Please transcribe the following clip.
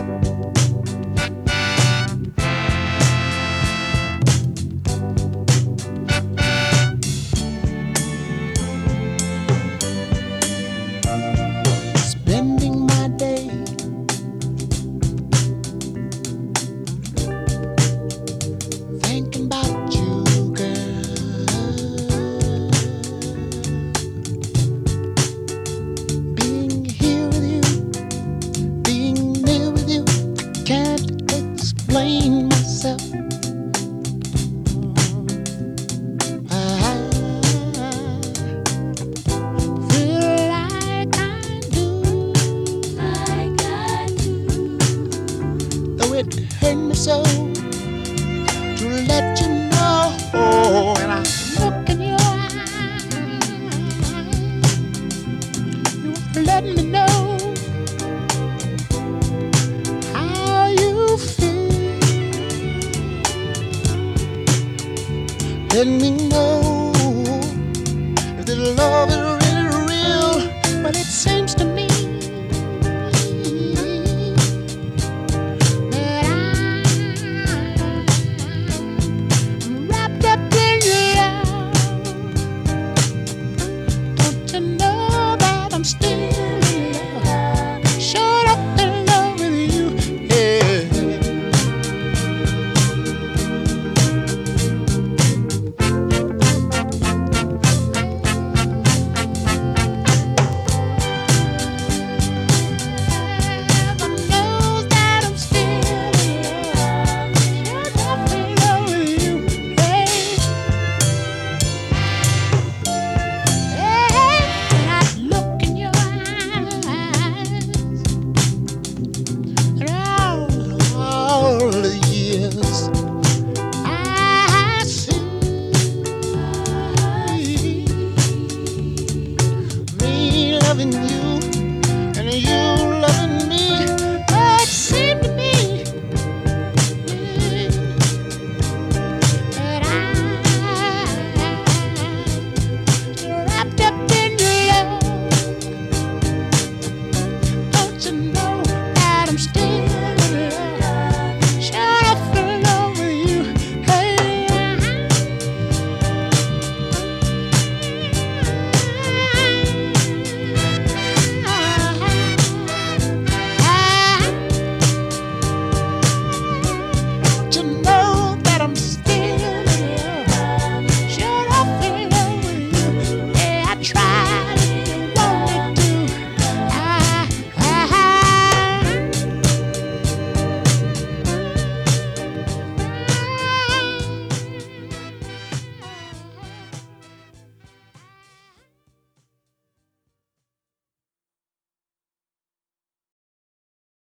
Spending my day thinking about you, girl. Being here with you, being near with you, can't explain myself. I feel like I do, though it hurt me so to let you know. And I look in your eyes, you let me know how you feel. Let me know if this love is really real. But it seems to me that I'm wrapped up in your love. Don't you know that I'm still in love? Shut up in love with you, yeah. Heaven knows that I'm still in love. Shut up in love with you, hey. When I look in your eyes, and all the years I see me loving you and you loving me. It seemed to me that I'm wrapped up in your love. Don't you know that I'm still